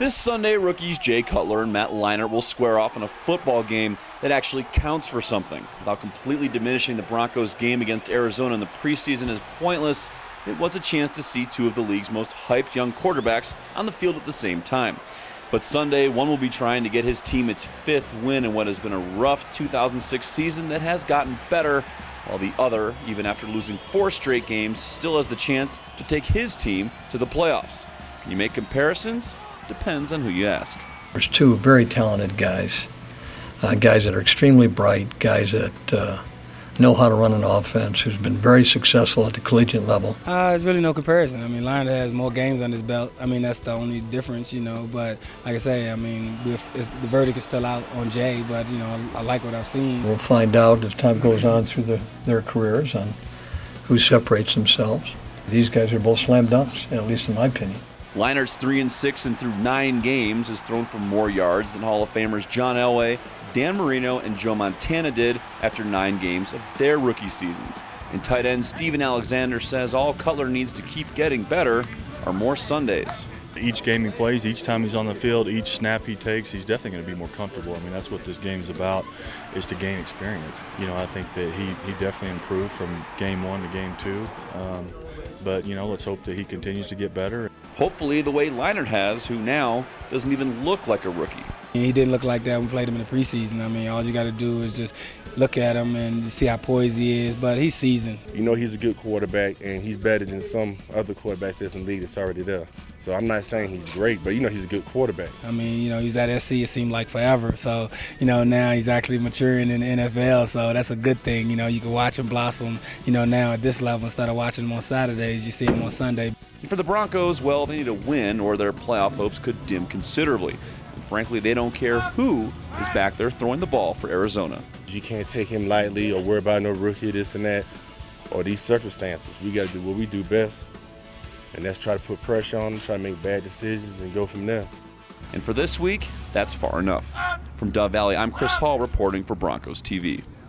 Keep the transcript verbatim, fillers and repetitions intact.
This Sunday, rookies Jay Cutler and Matt Leinart will square off in a football game that actually counts for something. Without completely diminishing the Broncos' game against Arizona in the preseason as pointless, it was a chance to see two of the league's most hyped young quarterbacks on the field at the same time. But Sunday, one will be trying to get his team its fifth win in what has been a rough two thousand six season that has gotten better, while the other, even after losing four straight games, still has the chance to take his team to the playoffs. Can you make comparisons? Depends on who you ask. There's two very talented guys, uh, guys that are extremely bright, guys that uh, know how to run an offense, who's been very successful at the collegiate level. Uh, there's really no comparison. I mean, Leinart has more games on his belt. I mean, that's the only difference, you know. But like I say, I mean, with, it's, the verdict is still out on Jay, but, you know, I, I like what I've seen. We'll find out as time goes on through the, their careers on who separates themselves. These guys are both slam dunks, at least in my opinion. Leinart's three and six and through nine games has thrown for more yards than Hall of Famers John Elway, Dan Marino, and Joe Montana did after nine games of their rookie seasons. And tight end Steven Alexander says all Cutler needs to keep getting better are more Sundays. Each game he plays, each time he's on the field, each snap he takes, he's definitely going to be more comfortable. I mean, that's what this game's about, is to gain experience. You know, I think that he, he definitely improved from game one to game two. Um, but, you know, let's hope that he continues to get better. Hopefully the way Leinart has, who now doesn't even look like a rookie. He didn't look like that when we played him in the preseason. I mean, all you got to do is just look at him and see how poised he is, but he's seasoned. You know he's a good quarterback, and he's better than some other quarterbacks that's in the league that's already there. So I'm not saying he's great, but you know he's a good quarterback. I mean, you know, he's at S C, it seemed like forever. So, you know, now he's actually maturing in the N F L, so that's a good thing. You know, you can watch him blossom, you know, now at this level. Instead of watching him on Saturdays, you see him on Sunday. For the Broncos, well, they need a win or their playoff hopes could dim considerably. And frankly, they don't care who is back there throwing the ball for Arizona. You can't take him lightly or worry about no rookie, this and that, or these circumstances. We got to do what we do best, and that's try to put pressure on them, try to make bad decisions, and go from there. And for this week, that's far enough. From Dove Valley, I'm Chris Hall reporting for Broncos T V.